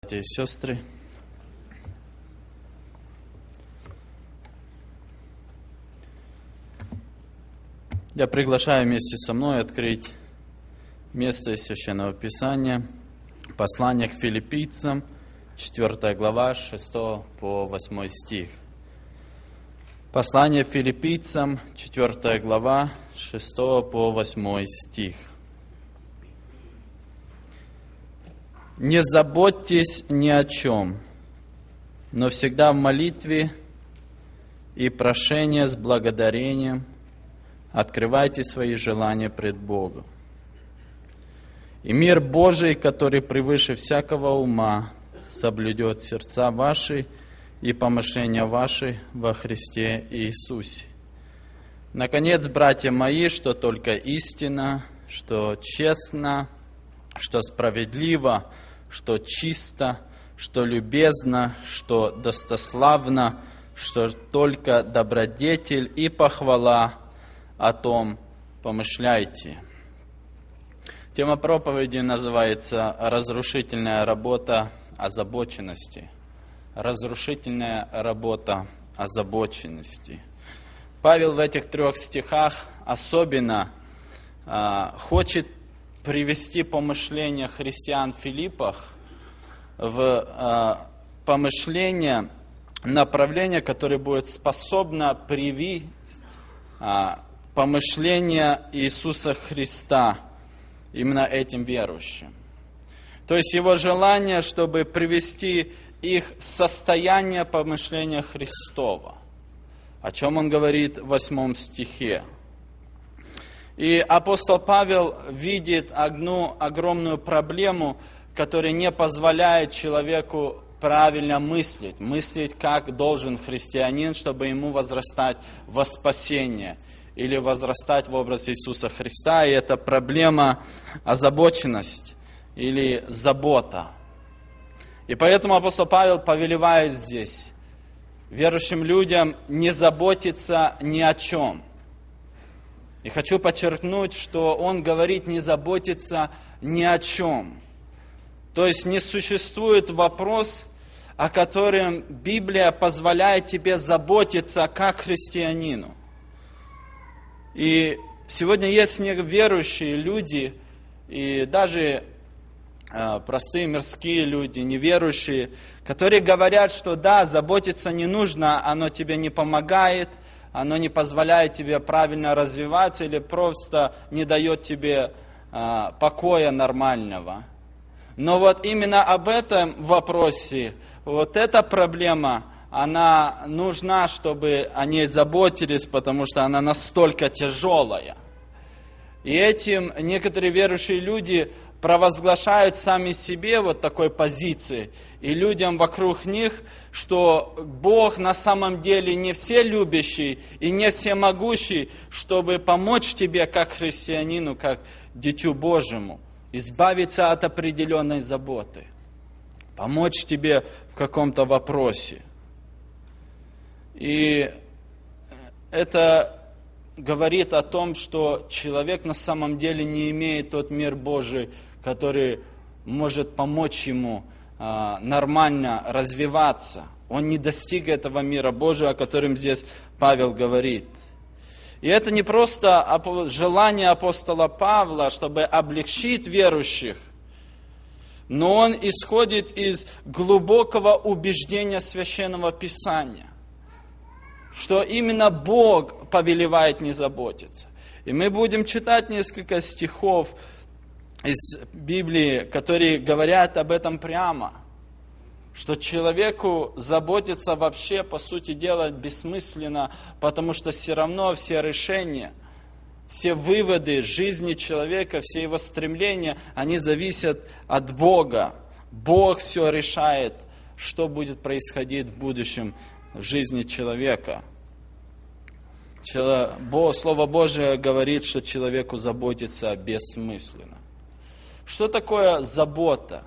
Братья и сестры, я приглашаю вместе со мной открыть место из Священного Писания, послание к Филиппийцам, 4 глава, 6 по 8 стих. Послание Филиппийцам, 4 глава, 6 по 8 стих. «Не заботьтесь ни о чем, но всегда в молитве и прошении с благодарением открывайте свои желания пред Богом. И мир Божий, который превыше всякого ума, соблюдет сердца ваши и помышления ваши во Христе Иисусе. Наконец, братья мои, что только истина, что честно, что справедливо, что чисто, что любезно, что достославно, что только добродетель и похвала, о том помышляйте». Тема проповеди называется «Разрушительная работа озабоченности». Разрушительная работа озабоченности. Павел в этих 3 стихах особенно хочет привести помышления христиан в Филиппах в помышление, направление, которое будет способно привить помышление Иисуса Христа именно этим верующим. То есть его желание, чтобы привести их в состояние помышления Христова, о чем он говорит в 8 стихе. И апостол Павел видит одну огромную проблему, которая не позволяет человеку правильно мыслить, как должен христианин, чтобы ему возрастать во спасение или возрастать в образ Иисуса Христа. И это проблема озабоченность или забота. И поэтому апостол Павел повелевает здесь верующим людям не заботиться ни о чем. И хочу подчеркнуть, что он говорит не заботиться ни о чем. То есть не существует вопрос, о котором Библия позволяет тебе заботиться как христианину. И сегодня есть верующие люди, и даже простые мирские люди, неверующие, которые говорят, что да, заботиться не нужно, оно тебе не помогает, оно не позволяет тебе правильно развиваться или просто не дает тебе покоя нормального. Но вот именно об этом вопросе, вот эта проблема, она нужна, чтобы о ней заботились, потому что она настолько тяжелая. И этим некоторые верующие люди провозглашают сами себе вот такой позиции, и людям вокруг них, что Бог на самом деле не вселюбящий и не всемогущий, чтобы помочь тебе как христианину, как дитю Божьему, избавиться от определенной заботы, помочь тебе в каком-то вопросе. И это говорит о том, что человек на самом деле не имеет тот мир Божий, который может помочь ему нормально развиваться. Он не достиг этого мира Божьего, о котором здесь Павел говорит. И это не просто желание апостола Павла, чтобы облегчить верующих, но он исходит из глубокого убеждения Священного Писания, что именно Бог повелевает не заботиться. И мы будем читать несколько стихов из Библии, которые говорят об этом прямо, что человеку заботиться вообще, по сути дела, бессмысленно, потому что все равно все решения, все выводы жизни человека, все его стремления, они зависят от Бога. Бог все решает, что будет происходить в будущем в жизни человека. Слово Божие говорит, что человеку заботиться бессмысленно. Что такое забота?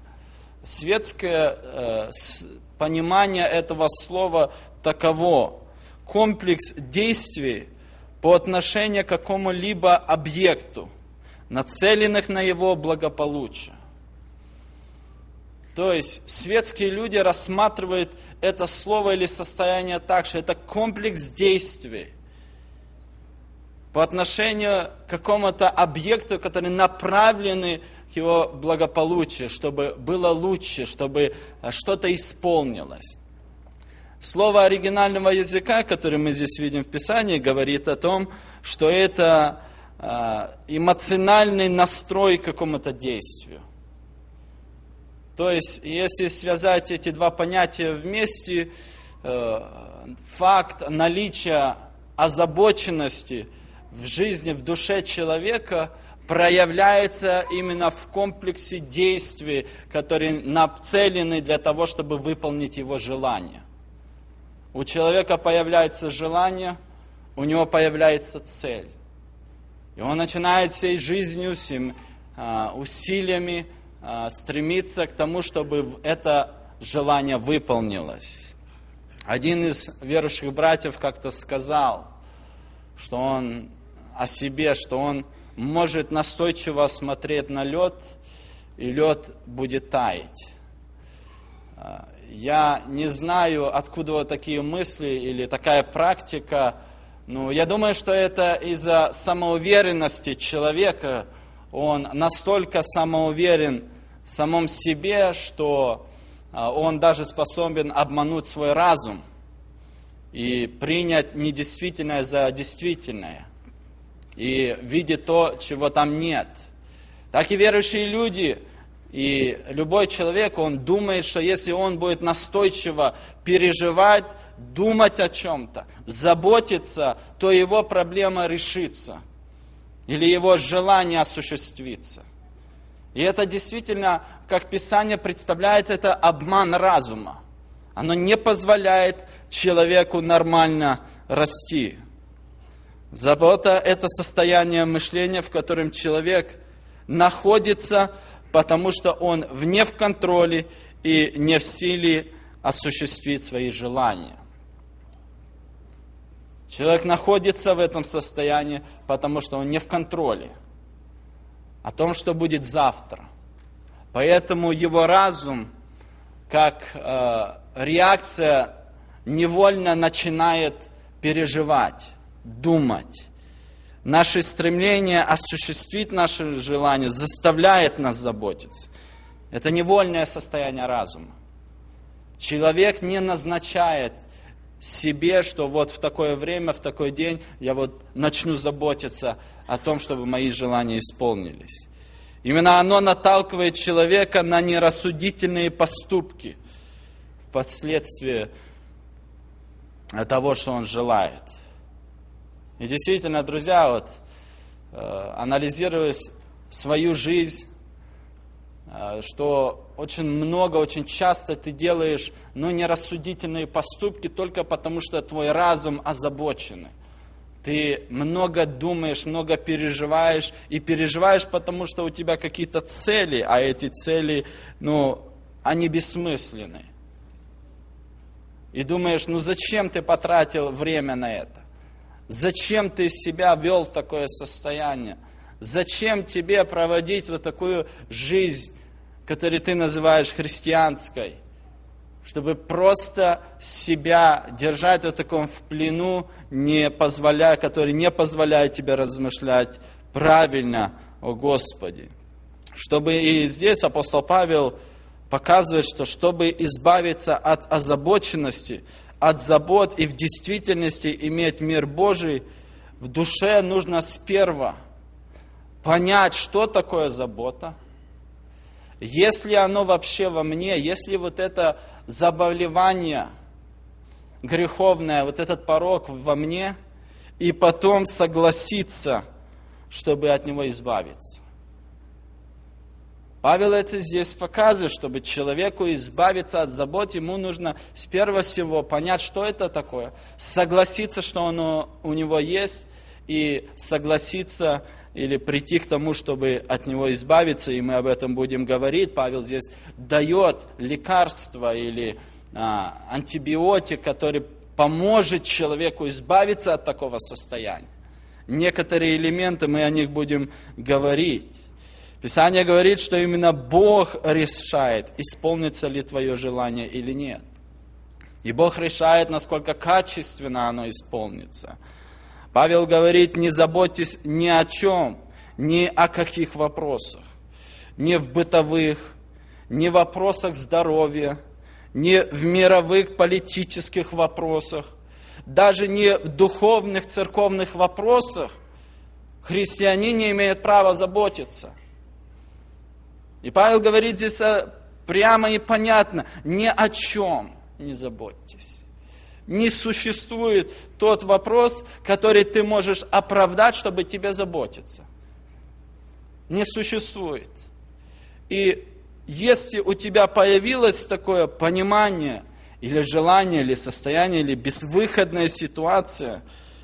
Светское понимание этого слова таково: комплекс действий по отношению к какому-либо объекту, нацеленных на его благополучие. То есть светские люди рассматривают это слово или состояние так, что это комплекс действий по отношению к какому-то объекту, который направлены к его благополучию, чтобы было лучше, чтобы что-то исполнилось. Слово оригинального языка, которое мы здесь видим в Писании, говорит о том, что это эмоциональный настрой к какому-то действию. То есть, если связать эти два понятия вместе, факт наличия озабоченности в жизни, в душе человека проявляется именно в комплексе действий, которые нацелены для того, чтобы выполнить его желание. У человека появляется желание, у него появляется цель. И он начинает всей жизнью, всеми усилиями стремиться к тому, чтобы это желание выполнилось. Один из верующих братьев как-то сказал, что он о себе, что он может настойчиво смотреть на лед, и лед будет таять. Я не знаю, откуда вот такие мысли или такая практика. Я думаю, что это из-за самоуверенности человека. Он настолько самоуверен в самом себе, что он даже способен обмануть свой разум и принять недействительное за действительное. И видеть то, чего там нет. Так и верующие люди, и любой человек, он думает, что если он будет настойчиво переживать, думать о чем-то, заботиться, то его проблема решится. Или его желание осуществится. И это действительно, как Писание представляет, это обман разума. Оно не позволяет человеку нормально расти. Забота – это состояние мышления, в котором человек находится, потому что он вне в контроле и не в силе осуществить свои желания. Человек находится в этом состоянии, потому что он не в контроле о том, что будет завтра. Поэтому его разум, как реакция, невольно начинает переживать, думать. Наше стремление осуществить наши желания заставляет нас заботиться. Это невольное состояние разума. Человек не назначает себе, что вот в такое время, в такой день я вот начну заботиться о том, чтобы мои желания исполнились. Именно оно наталкивает человека на нерассудительные поступки впоследствии того, что он желает. И действительно, друзья, анализируя свою жизнь, что очень много, очень часто ты делаешь нерассудительные поступки только потому, что твой разум озабочен. Ты много думаешь, много переживаешь, и переживаешь, потому что у тебя какие-то цели, а эти цели, они бессмысленны. И думаешь, зачем ты потратил время на это? Зачем ты себя вел в такое состояние? Зачем тебе проводить вот такую жизнь, которую ты называешь христианской? Чтобы просто себя держать в таком в плену, который не позволяет тебе размышлять правильно о Господе. Чтобы и здесь апостол Павел показывает, что чтобы избавиться от озабоченности, от забот и в действительности иметь мир Божий, в душе нужно сперва понять, что такое забота. Если оно вообще во мне, если вот это заболевание греховное, вот этот порок во мне, и потом согласиться, чтобы от него избавиться. Павел это здесь показывает, чтобы человеку избавиться от забот, ему нужно с первого всего понять, что это такое, согласиться, что оно у него есть, и согласиться или прийти к тому, чтобы от него избавиться, и мы об этом будем говорить. Павел здесь дает лекарство или антибиотик, который поможет человеку избавиться от такого состояния. Некоторые элементы, мы о них будем говорить. Писание говорит, что именно Бог решает, исполнится ли твое желание или нет. И Бог решает, насколько качественно оно исполнится. Павел говорит, не заботьтесь ни о чем, ни о каких вопросах. Не в бытовых, не в вопросах здоровья, не в мировых политических вопросах, даже не в духовных церковных вопросах христианин не имеет права заботиться. И Павел говорит здесь прямо и понятно, ни о чем не заботьтесь. Не существует тот вопрос, который ты можешь оправдать, чтобы тебе заботиться. Не существует. И если у тебя появилось такое понимание, или желание, или состояние, или безвыходная ситуация,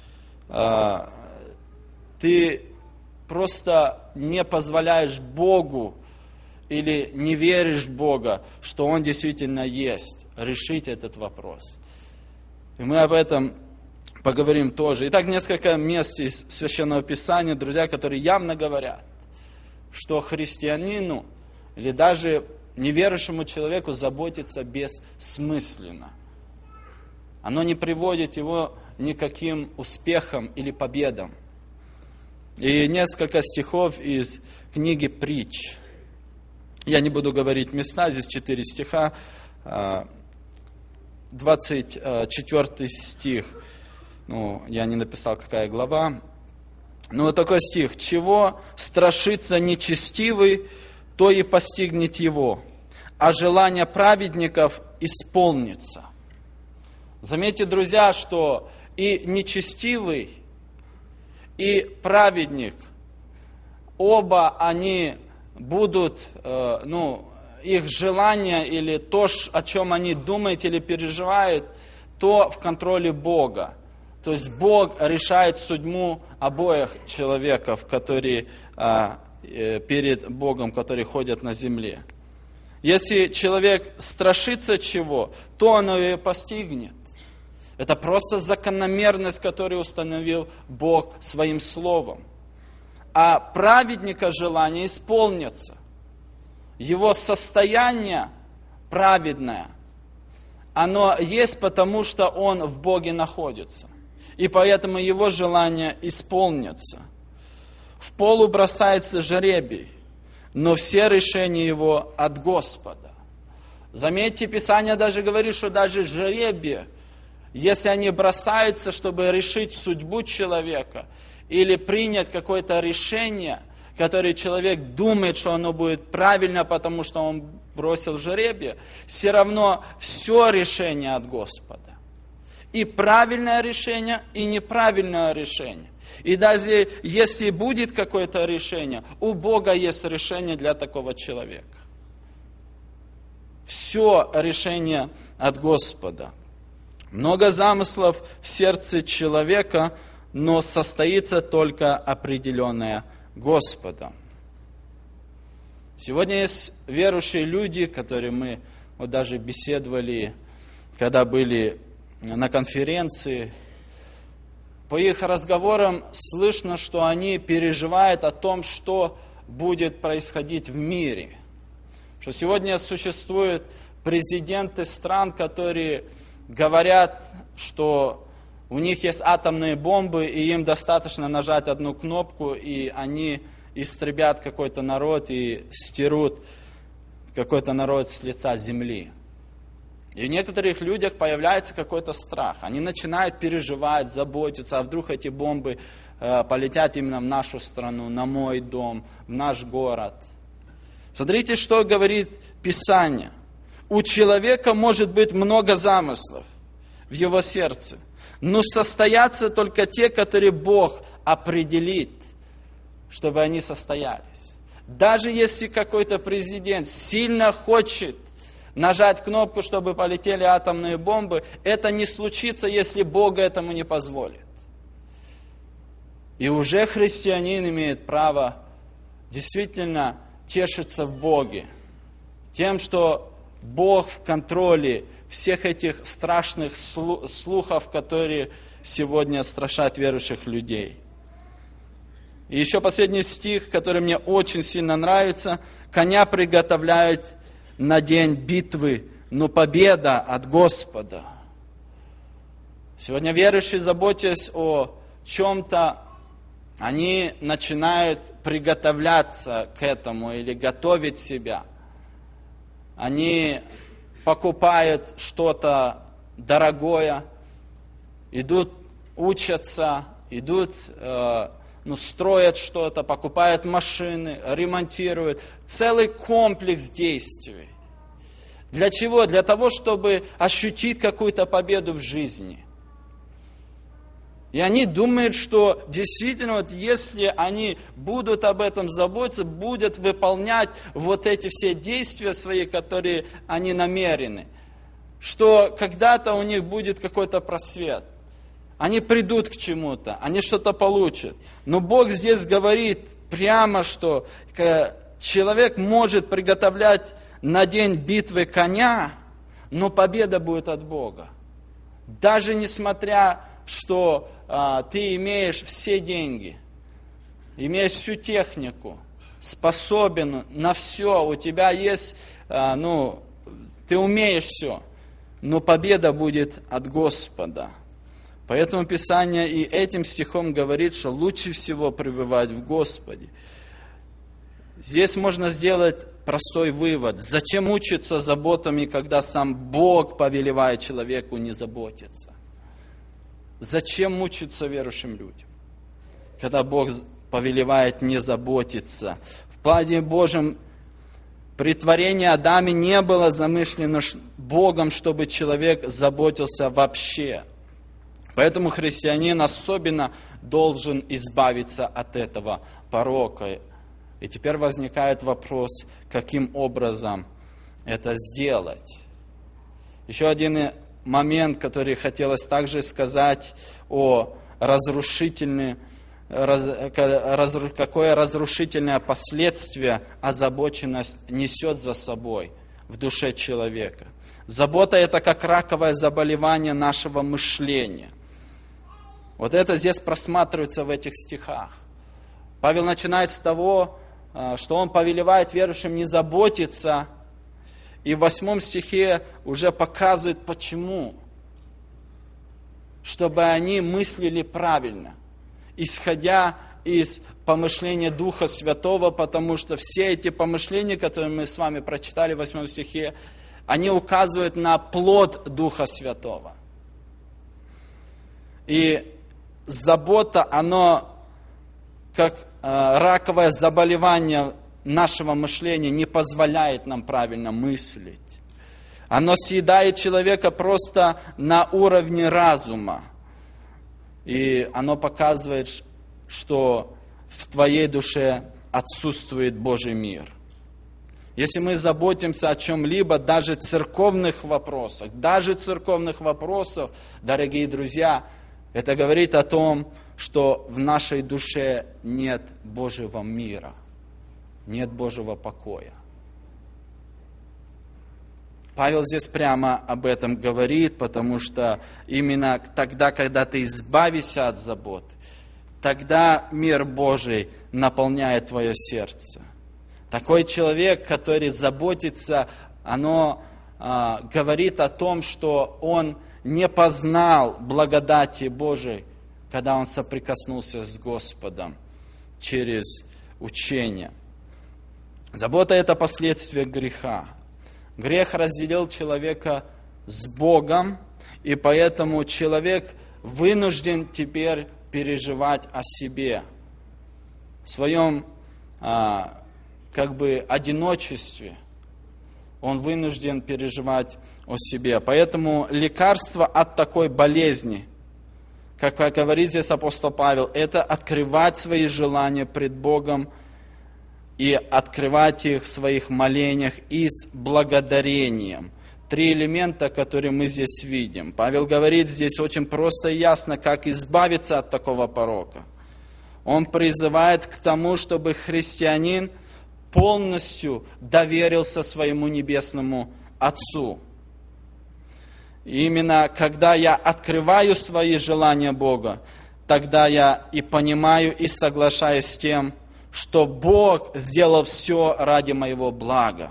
ты просто не позволяешь Богу или не веришь в Бога, что Он действительно есть, решить этот вопрос. И мы об этом поговорим тоже. Итак, несколько мест из Священного Писания, друзья, которые явно говорят, что христианину или даже неверующему человеку заботиться бессмысленно. Оно не приводит его никаким успехам или победам. И несколько стихов из книги «Притч». Я не буду говорить места, здесь 4 стиха. 24 стих, я не написал, какая глава. Вот такой стих. «Чего страшится нечестивый, то и постигнет его, а желание праведников исполнится». Заметьте, друзья, что и нечестивый, и праведник, оба они будут, их желание или то, о чем они думают или переживают, то в контроле Бога. То есть Бог решает судьбу обоих человеков, которые перед Богом, которые ходят на земле. Если человек страшится чего, то оно и постигнет. Это просто закономерность, которую установил Бог своим словом. А праведника желание исполнится. Его состояние праведное, оно есть потому, что он в Боге находится. И поэтому его желание исполнится. В полу бросается жребий, но все решения его от Господа. Заметьте, Писание даже говорит, что даже жребии, если они бросаются, чтобы решить судьбу человека или принять какое-то решение, которое человек думает, что оно будет правильно, потому что он бросил жребие, все равно все решение от Господа. И правильное решение, и неправильное решение. И даже если будет какое-то решение, у Бога есть решение для такого человека. Все решение от Господа. Много замыслов в сердце человека, но состоится только определенное Господом. Сегодня есть верующие люди, которые мы даже беседовали, когда были на конференции. По их разговорам слышно, что они переживают о том, что будет происходить в мире. Что сегодня существуют президенты стран, которые говорят, что у них есть атомные бомбы, и им достаточно нажать одну кнопку, и они истребят какой-то народ и стерут какой-то народ с лица земли. И в некоторых людях появляется какой-то страх. Они начинают переживать, заботиться, а вдруг эти бомбы полетят именно в нашу страну, на мой дом, в наш город. Смотрите, что говорит Писание. У человека может быть много замыслов в его сердце, но состоятся только те, которые Бог определит, чтобы они состоялись. Даже если какой-то президент сильно хочет нажать кнопку, чтобы полетели атомные бомбы, это не случится, если Бог этому не позволит. И уже христианин имеет право действительно тешиться в Боге, тем, что Бог в контроле всех этих страшных слухов, которые сегодня страшат верующих людей. И еще последний стих, который мне очень сильно нравится. «Коня приготовляют на день битвы, но победа от Господа». Сегодня верующие, заботясь о чем-то, они начинают приготовляться к этому или готовить себя. Они покупают что-то дорогое, идут учатся, идут, строят что-то, покупают машины, ремонтируют. Целый комплекс действий. Для чего? Для того, чтобы ощутить какую-то победу в жизни. И они думают, что действительно, вот если они будут об этом заботиться, будут выполнять вот эти все действия свои, которые они намерены, что когда-то у них будет какой-то просвет. Они придут к чему-то, они что-то получат. Но Бог здесь говорит прямо, что человек может приготовлять на день битвы коня, но победа будет от Бога. Даже несмотря, что ты имеешь все деньги, имеешь всю технику, способен на все, у тебя есть, ты умеешь все, но победа будет от Господа. Поэтому Писание и этим стихом говорит, что лучше всего пребывать в Господе. Здесь можно сделать простой вывод. Зачем мучиться заботами, когда сам Бог повелевает человеку не заботиться? Зачем мучиться верующим людям, когда Бог повелевает не заботиться? В плане Божьем при творении Адама не было замышлено Богом, чтобы человек заботился вообще. Поэтому христианин особенно должен избавиться от этого порока. И теперь возникает вопрос, каким образом это сделать. Еще один момент, который хотелось также сказать о какое разрушительное последствие озабоченность несет за собой в душе человека. Забота – это как раковое заболевание нашего мышления. Вот это здесь просматривается в этих стихах. Павел начинает с того, что он повелевает верующим не заботиться, и в 8 стихе уже показывает, почему. Чтобы они мыслили правильно, исходя из помышления Духа Святого, потому что все эти помышления, которые мы с вами прочитали в 8 стихе, они указывают на плод Духа Святого. И забота, оно как раковое заболевание нашего мышления не позволяет нам правильно мыслить. Оно съедает человека просто на уровне разума. И оно показывает, что в твоей душе отсутствует Божий мир. Если мы заботимся о чем-либо, даже церковных вопросах, дорогие друзья, это говорит о том, что в нашей душе нет Божьего мира, нет Божьего покоя. Павел здесь прямо об этом говорит, потому что именно тогда, когда ты избавишься от забот, тогда мир Божий наполняет твое сердце. Такой человек, который заботится, оно говорит о том, что он не познал благодати Божией, когда он соприкоснулся с Господом через учение. Забота – это последствие греха. Грех разделил человека с Богом, и поэтому человек вынужден теперь переживать о себе, в своем одиночестве. Он вынужден переживать о себе. Поэтому лекарство от такой болезни, как говорит здесь апостол Павел, это открывать свои желания пред Богом и открывать их в своих молениях и с благодарением. 3 элемента, которые мы здесь видим. Павел говорит здесь очень просто и ясно, как избавиться от такого порока. Он призывает к тому, чтобы христианин полностью доверился своему небесному Отцу. И именно когда я открываю свои желания Бога, тогда я и понимаю, и соглашаюсь с тем, что Бог сделал все ради моего блага.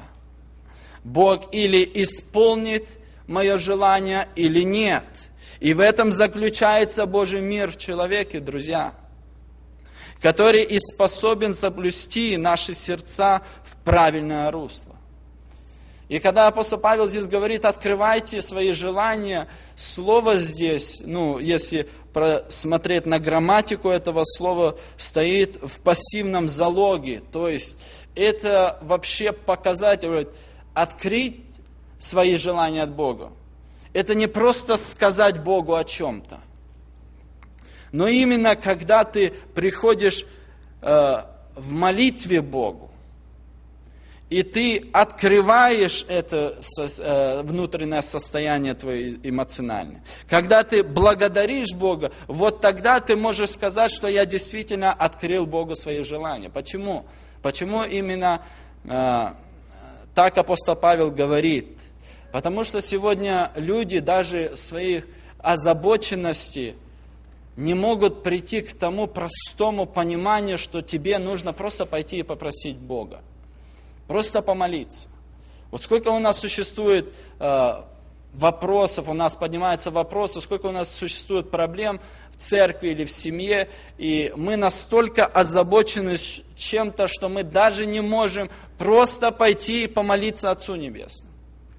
Бог или исполнит мое желание, или нет. И в этом заключается Божий мир в человеке, друзья, который и способен заблюсти наши сердца в правильное русло. И когда апостол Павел здесь говорит, открывайте свои желания, слово здесь, если смотреть на грамматику этого слова, стоит в пассивном залоге. То есть это вообще показатель, открыть свои желания от Бога. Это не просто сказать Богу о чем-то. Но именно когда ты приходишь в молитве Богу, и ты открываешь это внутреннее состояние твое эмоциональное. Когда ты благодаришь Бога, вот тогда ты можешь сказать, что я действительно открыл Богу свои желания. Почему? Почему именно так апостол Павел говорит? Потому что сегодня люди даже в своих озабоченности не могут прийти к тому простому пониманию, что тебе нужно просто пойти и попросить Бога. Просто помолиться. Вот сколько у нас существует вопросов, у нас поднимаются вопросы, сколько у нас существует проблем в церкви или в семье, и мы настолько озабочены чем-то, что мы даже не можем просто пойти и помолиться Отцу Небесному.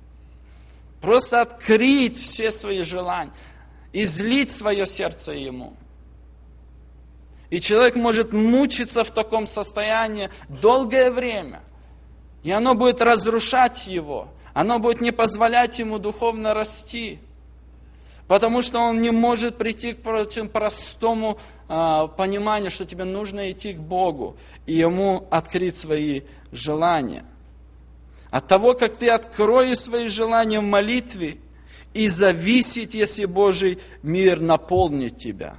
Просто открыть все свои желания, излить свое сердце Ему. И человек может мучиться в таком состоянии долгое время. И оно будет разрушать его. Оно будет не позволять ему духовно расти. Потому что он не может прийти к очень простому пониманию, что тебе нужно идти к Богу и Ему открыть свои желания. От того, как ты откроешь свои желания в молитве, и зависит, если Божий мир наполнит тебя.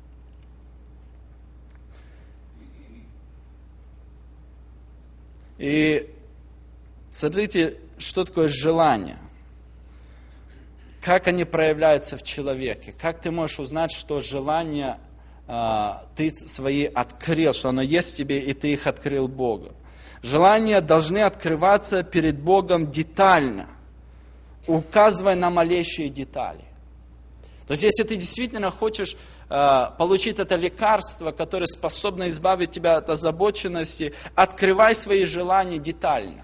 И смотрите, что такое желание. Как они проявляются в человеке. Как ты можешь узнать, что желание ты свои открыл, что оно есть в тебе, и ты их открыл Богу. Желания должны открываться перед Богом детально, указывая на малейшие детали. То есть, если ты действительно хочешь получить это лекарство, которое способно избавить тебя от озабоченности, открывай свои желания детально.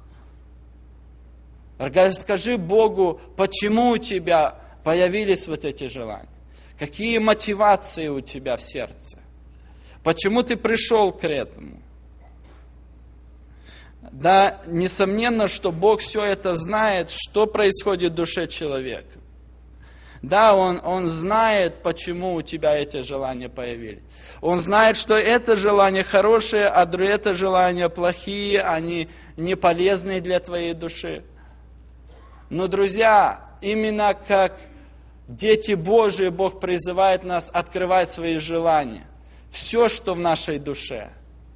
Скажи Богу, почему у тебя появились вот эти желания. Какие мотивации у тебя в сердце. Почему ты пришел к этому. Да, несомненно, что Бог все это знает, что происходит в душе человека. Да, Он знает, почему у тебя эти желания появились. Он знает, что это желания хорошие, а это желания плохие, они не полезные для твоей души. Но, друзья, именно как дети Божии, Бог призывает нас открывать свои желания. Все, что в нашей душе.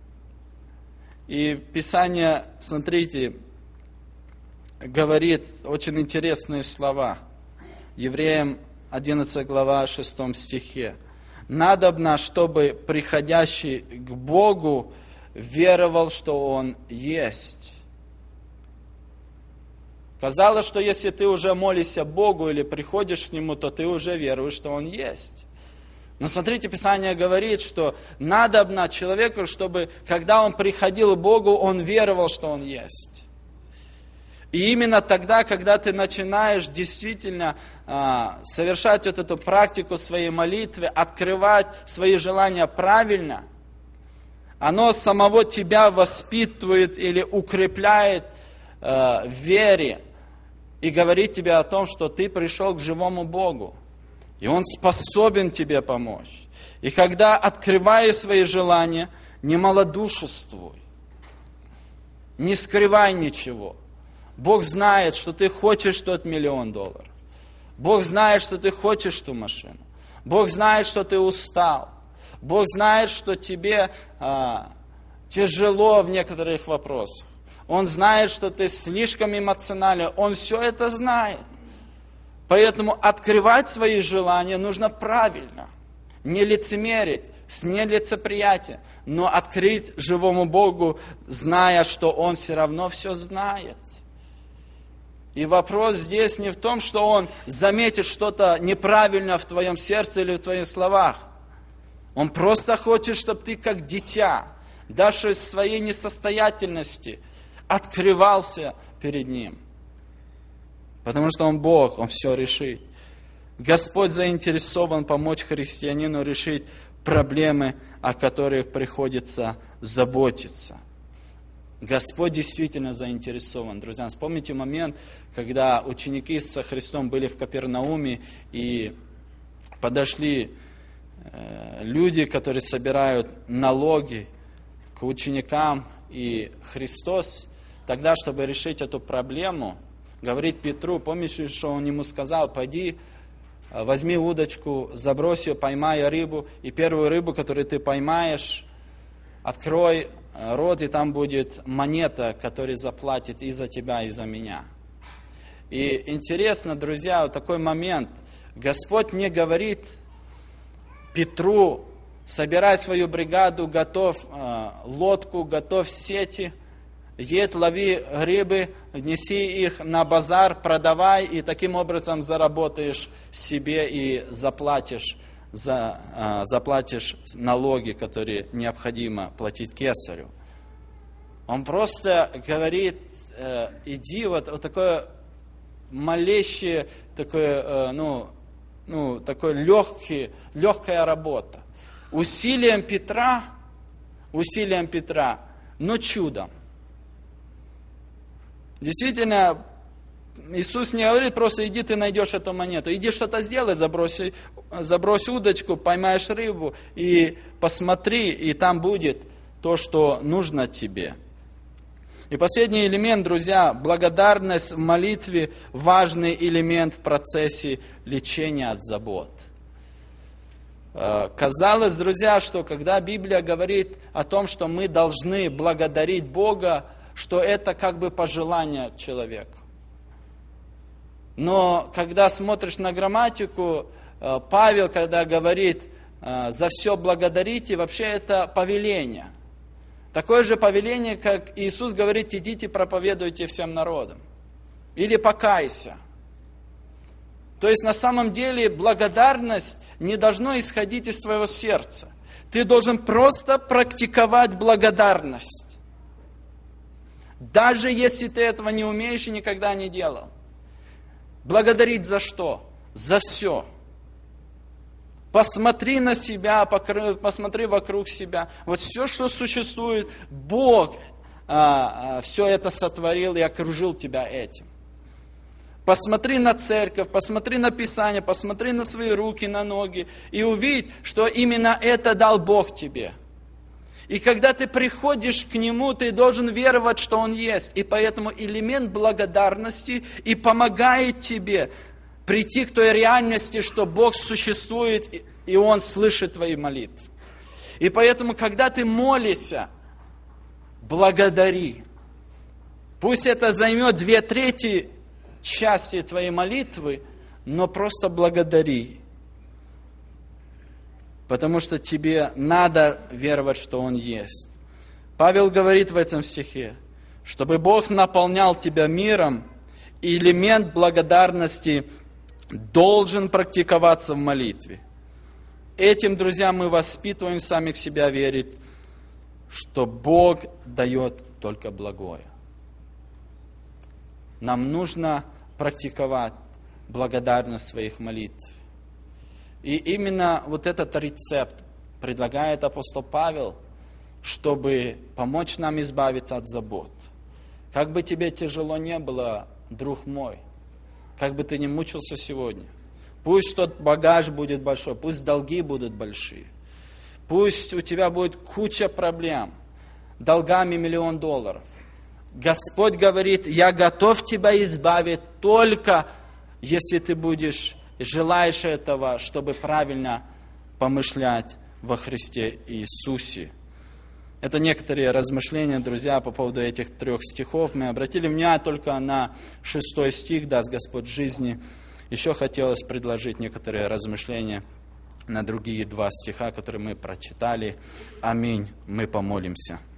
И Писание, смотрите, говорит очень интересные слова. Евреям 11 глава 6 стихе. «Надобно, чтобы приходящий к Богу веровал, что Он есть». Казалось, что если ты уже молишься Богу или приходишь к Нему, то ты уже веруешь, что Он есть. Но смотрите, Писание говорит, что надобно человеку, чтобы, когда он приходил к Богу, он веровал, что Он есть. И именно тогда, когда ты начинаешь действительно совершать вот эту практику своей молитвы, открывать свои желания правильно, оно самого тебя воспитывает или укрепляет в вере и говорит тебе о том, что ты пришел к живому Богу. И Он способен тебе помочь. И когда открываешь свои желания, не малодушествуй, не скрывай ничего. Бог знает, что ты хочешь тот $1 миллион. Бог знает, что ты хочешь ту машину. Бог знает, что ты устал. Бог знает, что тебе тяжело в некоторых вопросах. Он знает, что ты слишком эмоционален. Он все это знает. Поэтому открывать свои желания нужно правильно. Не лицемерить, с нелицеприятием, но открыть живому Богу, зная, что Он все равно все знает. И вопрос здесь не в том, что Он заметит что-то неправильно в твоем сердце или в твоих словах. Он просто хочет, чтобы ты, как дитя, даже в своей несостоятельности, открывался перед Ним. Потому что Он Бог, Он все решит. Господь заинтересован помочь христианину решить проблемы, о которых приходится заботиться. Господь действительно заинтересован. Друзья, вспомните момент, когда ученики со Христом были в Капернауме, и подошли люди, которые собирают налоги к ученикам, и Христос тогда, чтобы решить эту проблему, говорит Петру, помнишь, что Он ему сказал: пойди, возьми удочку, забрось ее, поймай рыбу, и первую рыбу, которую ты поймаешь, открой рот, и там будет монета, которая заплатит и за тебя, и за меня. И интересно, друзья, вот такой момент. Господь не говорит Петру: собирай свою бригаду, готовь лодку, готовь сети, едь, лови рыбы, неси их на базар, продавай, и таким образом заработаешь себе и заплатишь налоги, которые необходимо платить кесарю. Он просто говорит: иди, вот такое молящее, такое, такое легкая работа. Усилием Петра, но чудом. Действительно, Иисус не говорит просто: иди, ты найдешь эту монету. Иди что-то сделай, забрось удочку, поймаешь рыбу и посмотри, и там будет то, что нужно тебе. И последний элемент, друзья, благодарность в молитве – важный элемент в процессе лечения от забот. Казалось, друзья, что когда Библия говорит о том, что мы должны благодарить Бога, что это как бы пожелание человеку. Но когда смотришь на грамматику, Павел, когда говорит «за все благодарите», вообще это повеление. Такое же повеление, как Иисус говорит: идите, проповедуйте всем народам. Или покайся. То есть на самом деле благодарность не должна исходить из твоего сердца. Ты должен просто практиковать благодарность. Даже если ты этого не умеешь и никогда не делал. Благодарить за что? За все. Посмотри на себя, посмотри вокруг себя. Вот все, что существует, Бог все это сотворил и окружил тебя этим. Посмотри на церковь, посмотри на Писание, посмотри на свои руки, на ноги и увидь, что именно это дал Бог тебе. И когда ты приходишь к Нему, ты должен веровать, что Он есть. И поэтому элемент благодарности и помогает тебе прийти к той реальности, что Бог существует, и Он слышит твои молитвы. И поэтому, когда ты молишься, благодари. Пусть это займет 2/3 части твоей молитвы, но просто благодари. Потому что тебе надо веровать, что Он есть. Павел говорит в этом стихе, чтобы Бог наполнял тебя миром, и элемент благодарности должен практиковаться в молитве. Этим, друзья, мы воспитываем самих себя верить, что Бог дает только благое. Нам нужно практиковать благодарность своих молитв. И именно вот этот рецепт предлагает апостол Павел, чтобы помочь нам избавиться от забот. Как бы тебе тяжело не было, друг мой, как бы ты ни мучился сегодня, пусть тот багаж будет большой, пусть долги будут большие, пусть у тебя будет куча проблем, долгами $1 миллион. Господь говорит: я готов тебя избавить только если ты желаешь этого, чтобы правильно помышлять во Христе Иисусе. Это некоторые размышления, друзья, по поводу этих 3 стихов. Мы обратили внимание только на 6 стих, даст Господь жизни. Еще хотелось предложить некоторые размышления на другие два стиха, которые мы прочитали. Аминь. Мы помолимся.